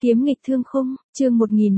Kiếm nghịch thương khung, chương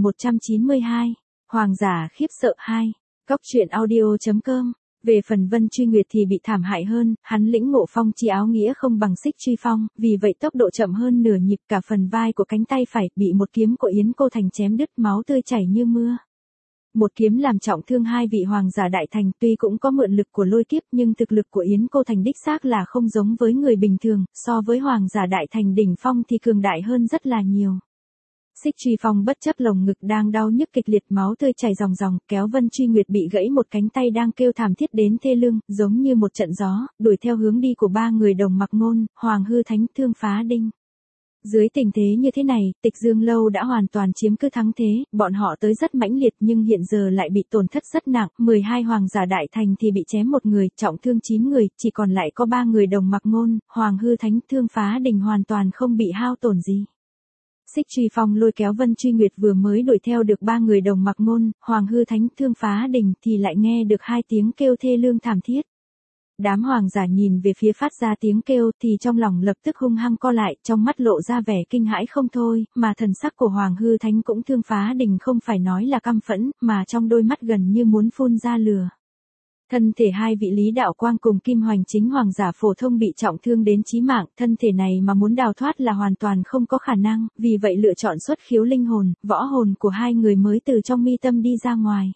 1192, Hoàng giả khiếp sợ 2, Cóc truyện audio.com. Về phần Vân Truy Nguyệt thì bị thảm hại hơn, hắn lĩnh ngộ phong chi áo nghĩa không bằng Xích Truy Phong, vì vậy tốc độ chậm hơn nửa nhịp, cả phần vai của cánh tay phải bị một kiếm của Yến Cô Thành chém đứt, máu tươi chảy như mưa. Một kiếm làm trọng thương hai vị hoàng giả đại thành, tuy cũng có mượn lực của lôi kiếp nhưng thực lực của Yến Cô Thành đích xác là không giống với người bình thường, so với hoàng giả đại thành đỉnh phong thì cường đại hơn rất là nhiều. Xích Truy Phong bất chấp lồng ngực đang đau nhức kịch liệt, máu tươi chảy ròng ròng, kéo Vân Truy Nguyệt bị gãy một cánh tay đang kêu thảm thiết đến thê lương, giống như một trận gió, đuổi theo hướng đi của ba người Đồng Mặc Ngôn, Hoàng Hư Thánh, Thương Phá Đinh. Dưới tình thế như thế này, Tịch Dương Lâu đã hoàn toàn chiếm cứ thắng thế, bọn họ tới rất mãnh liệt nhưng hiện giờ lại bị tổn thất rất nặng, 12 hoàng giả đại thành thì bị chém một người, trọng thương 9 người, chỉ còn lại có 3 người Đồng Mặc Ngôn, Hoàng Hư Thánh, Thương Phá Đinh hoàn toàn không bị hao tổn gì. Xích Truy Phong lôi kéo Vân Truy Nguyệt vừa mới đuổi theo được 3 người Đồng Mặc Ngôn, Hoàng Hư Thánh, Thương Phá Đinh thì lại nghe được 2 tiếng kêu thê lương thảm thiết. Đám hoàng giả nhìn về phía phát ra tiếng kêu thì trong lòng lập tức hung hăng co lại, trong mắt lộ ra vẻ kinh hãi không thôi, mà thần sắc của Hoàng Hư Thánh cũng Thương Phá Đinh không phải nói là căm phẫn, mà trong đôi mắt gần như muốn phun ra lửa. Thân thể hai vị Lý Đạo Quang cùng Kim Hoành Chính hoàng giả phổ thông bị trọng thương đến chí mạng, thân thể này mà muốn đào thoát là hoàn toàn không có khả năng, vì vậy lựa chọn xuất khiếu linh hồn, võ hồn của hai người mới từ trong mi tâm đi ra ngoài.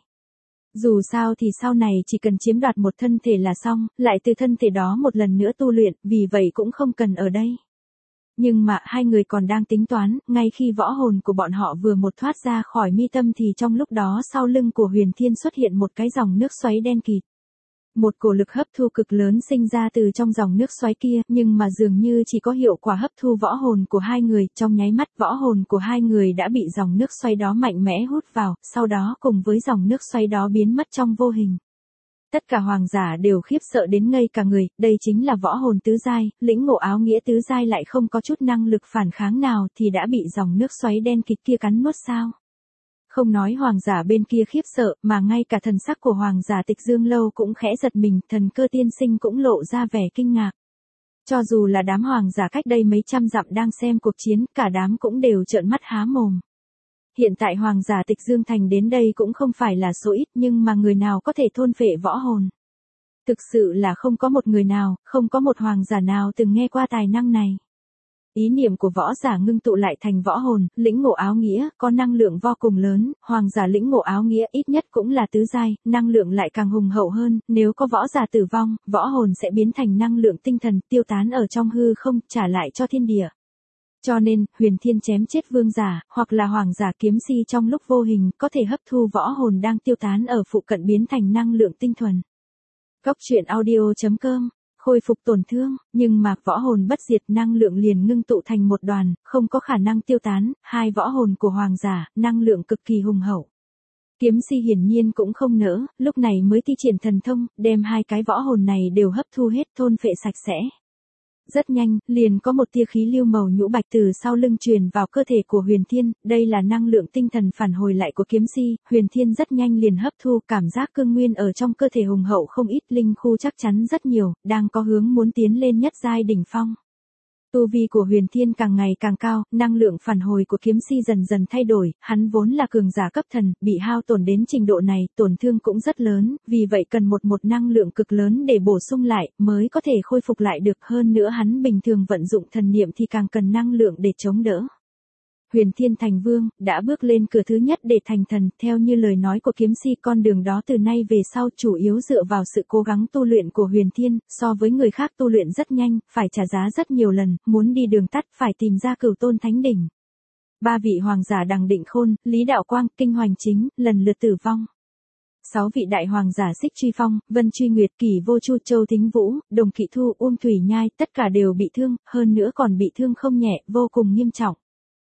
Dù sao thì sau này chỉ cần chiếm đoạt một thân thể là xong, lại từ thân thể đó một lần nữa tu luyện, vì vậy cũng không cần ở đây. Nhưng mà hai người còn đang tính toán, ngay khi võ hồn của bọn họ vừa một thoát ra khỏi mi tâm thì trong lúc đó sau lưng của Huyền Thiên xuất hiện một cái dòng nước xoáy đen kịt. Một cổ lực hấp thu cực lớn sinh ra từ trong dòng nước xoáy kia, nhưng mà dường như chỉ có hiệu quả hấp thu võ hồn của hai người, trong nháy mắt võ hồn của hai người đã bị dòng nước xoáy đó mạnh mẽ hút vào, sau đó cùng với dòng nước xoáy đó biến mất trong vô hình. Tất cả hoàng giả đều khiếp sợ đến ngây cả người, đây chính là võ hồn tứ giai, lĩnh ngộ áo nghĩa tứ giai lại không có chút năng lực phản kháng nào thì đã bị dòng nước xoáy đen kịt kia cắn nuốt sao? Không nói hoàng giả bên kia khiếp sợ, mà ngay cả thần sắc của hoàng giả Tịch Dương Lâu cũng khẽ giật mình, Thần Cơ tiên sinh cũng lộ ra vẻ kinh ngạc. Cho dù là đám hoàng giả cách đây mấy trăm dặm đang xem cuộc chiến, cả đám cũng đều trợn mắt há mồm. Hiện tại hoàng giả Tịch Dương Thành đến đây cũng không phải là số ít, nhưng mà người nào có thể thôn phệ võ hồn. Thực sự là không có một người nào, không có một hoàng giả nào từng nghe qua tài năng này. Ý niệm của võ giả ngưng tụ lại thành võ hồn, lĩnh ngộ áo nghĩa, có năng lượng vô cùng lớn, hoàng giả lĩnh ngộ áo nghĩa ít nhất cũng là tứ giai, năng lượng lại càng hùng hậu hơn, nếu có võ giả tử vong, võ hồn sẽ biến thành năng lượng tinh thần, tiêu tán ở trong hư không, trả lại cho thiên địa. Cho nên, Huyền Thiên chém chết vương giả, hoặc là hoàng giả kiếm si trong lúc vô hình, có thể hấp thu võ hồn đang tiêu tán ở phụ cận biến thành năng lượng tinh thuần. Cóc truyện audio.com. Khôi phục tổn thương, nhưng mà võ hồn bất diệt, năng lượng liền ngưng tụ thành một đoàn, không có khả năng tiêu tán, hai võ hồn của hoàng giả, năng lượng cực kỳ hùng hậu. Kiếm si hiển nhiên cũng không nỡ, lúc này mới thi triển thần thông, đem hai cái võ hồn này đều hấp thu hết, thôn phệ sạch sẽ. Rất nhanh, liền có một tia khí lưu màu nhũ bạch từ sau lưng truyền vào cơ thể của Huyền Thiên, đây là năng lượng tinh thần phản hồi lại của kiếm si, Huyền Thiên rất nhanh liền hấp thu, cảm giác cương nguyên ở trong cơ thể hùng hậu không ít, linh khu chắc chắn rất nhiều, đang có hướng muốn tiến lên nhất giai đỉnh phong. Tu vi của Huyền Thiên càng ngày càng cao, năng lượng phản hồi của kiếm si dần dần thay đổi, hắn vốn là cường giả cấp thần, bị hao tổn đến trình độ này, tổn thương cũng rất lớn, vì vậy cần một năng lượng cực lớn để bổ sung lại, mới có thể khôi phục lại được, hơn nữa hắn bình thường vận dụng thần niệm thì càng cần năng lượng để chống đỡ. Huyền Thiên thành vương, đã bước lên cửa thứ nhất để thành thần, theo như lời nói của kiếm si, con đường đó từ nay về sau chủ yếu dựa vào sự cố gắng tu luyện của Huyền Thiên, so với người khác tu luyện rất nhanh, phải trả giá rất nhiều lần, muốn đi đường tắt phải tìm ra Cửu Tôn Thánh Đỉnh. Ba vị hoàng giả Đằng Định Khôn, Lý Đạo Quang, Kinh Hoành Chính, lần lượt tử vong. 6 vị đại hoàng giả Xích Truy Phong, Vân Truy Nguyệt, Kỷ Vô Chu, Châu Thính Vũ, Đồng Kỵ Thu, Uông Thủy Nhai, tất cả đều bị thương, hơn nữa còn bị thương không nhẹ, vô cùng nghiêm trọng.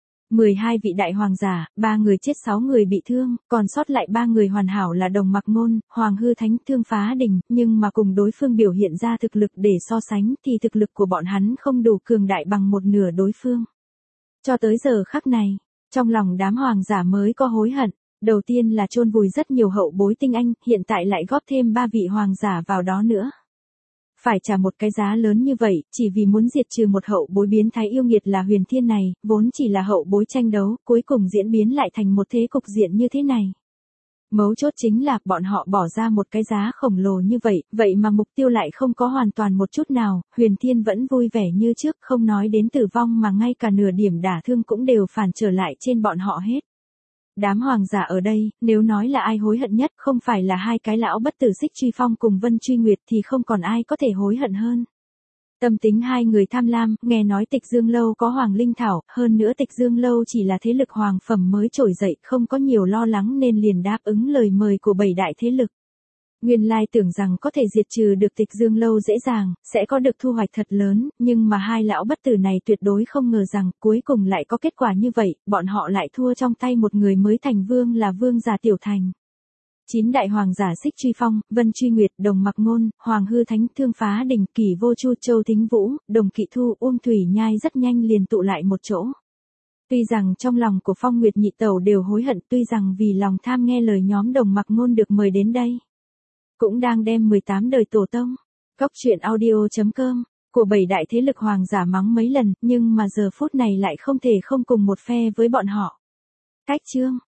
12 vị đại hoàng giả, 3 người chết 6 người bị thương, còn sót lại 3 người hoàn hảo là Đồng Mặc Ngôn, Hoàng Hư Thánh, Thương Phá Đinh, nhưng mà cùng đối phương biểu hiện ra thực lực để so sánh thì thực lực của bọn hắn không đủ cường đại bằng một nửa đối phương. Cho tới giờ khắc này, trong lòng đám hoàng giả mới có hối hận, đầu tiên là chôn vùi rất nhiều hậu bối tinh anh, hiện tại lại góp thêm 3 vị hoàng giả vào đó nữa. Phải trả một cái giá lớn như vậy, chỉ vì muốn diệt trừ một hậu bối biến thái yêu nghiệt là Huyền Thiên này, vốn chỉ là hậu bối tranh đấu, cuối cùng diễn biến lại thành một thế cục diện như thế này. Mấu chốt chính là, bọn họ bỏ ra một cái giá khổng lồ như vậy, vậy mà mục tiêu lại không có hoàn toàn một chút nào, Huyền Thiên vẫn vui vẻ như trước, không nói đến tử vong mà ngay cả nửa điểm đả thương cũng đều phản trở lại trên bọn họ hết. Đám hoàng giả ở đây, nếu nói là ai hối hận nhất không phải là hai cái lão bất tử Xích Truy Phong cùng Vân Truy Nguyệt thì không còn ai có thể hối hận hơn. Tâm tính hai người tham lam, nghe nói Tịch Dương Lâu có Hoàng Linh Thảo, hơn nữa Tịch Dương Lâu chỉ là thế lực hoàng phẩm mới trỗi dậy, không có nhiều lo lắng nên liền đáp ứng lời mời của 7 đại thế lực. Nguyên lai tưởng rằng có thể diệt trừ được Tịch Dương Lâu dễ dàng, sẽ có được thu hoạch thật lớn, nhưng mà hai lão bất tử này tuyệt đối không ngờ rằng cuối cùng lại có kết quả như vậy, bọn họ lại thua trong tay một người mới thành vương là Vương Giả Tiểu Thành. 9 đại hoàng giả Xích Truy Phong, Vân Truy Nguyệt, Đồng Mặc Ngôn, Hoàng Hư Thánh, Thương Phá Đình, Kỳ Vô Chu, Châu Thính Vũ, Đồng Kỵ Thu, Thủy Nhai rất nhanh liền tụ lại một chỗ. Tuy rằng trong lòng của Phong Nguyệt nhị tẩu đều hối hận, tuy rằng vì lòng tham nghe lời nhóm Đồng Mặc Ngôn được mời đến đây, cũng đang đem 18 đời tổ tông, Cóc Truyện Audio.com, của 7 đại thế lực hoàng giả mắng mấy lần, nhưng mà giờ phút này lại không thể không cùng một phe với bọn họ. Cách chương